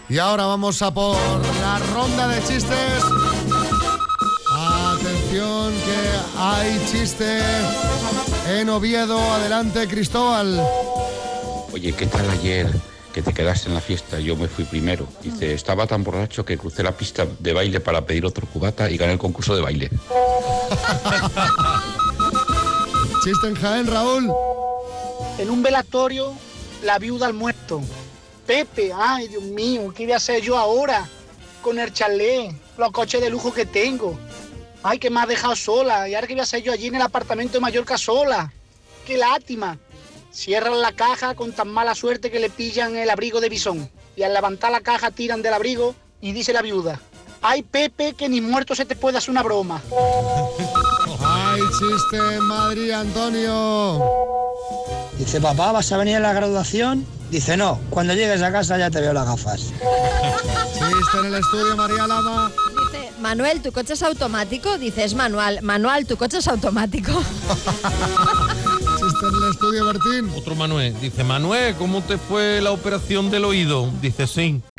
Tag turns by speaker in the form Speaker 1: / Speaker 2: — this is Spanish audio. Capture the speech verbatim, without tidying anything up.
Speaker 1: Y ahora vamos a por la ronda de chistes. Atención que hay chiste en Oviedo. Adelante, Cristóbal.
Speaker 2: Oye, ¿qué tal ayer que te quedaste en la fiesta? Yo me fui primero. Dice, estaba tan borracho que crucé la pista de baile para pedir otro cubata y gané el concurso de baile.
Speaker 1: Chiste en Jaén, Raúl.
Speaker 3: En un velatorio, la viuda al muerto. Pepe, ay, Dios mío, ¿qué voy a hacer yo ahora? Con el chalet, los coches de lujo que tengo. Ay, que me has dejado sola. ¿Y ahora qué voy a hacer yo allí en el apartamento de Mallorca sola? ¡Qué lástima! Cierran la caja con tan mala suerte que le pillan el abrigo de bisón. Y al levantar la caja tiran del abrigo y dice la viuda: ay, Pepe, que ni muerto se te puede hacer una broma.
Speaker 1: Hay chiste en Madrid, Antonio.
Speaker 4: Dice, papá, ¿vas a venir a la graduación? Dice, no, cuando llegues a casa ya te veo las gafas.
Speaker 1: Chiste en el estudio, María Lama.
Speaker 5: Dice, Manuel, ¿tu coche es automático? Dice, es manual. Manual, ¿tu coche es automático?
Speaker 1: Chiste en el estudio, Bertín.
Speaker 6: Otro Manuel. Dice, Manuel, ¿cómo te fue la operación del oído? Dice, sí.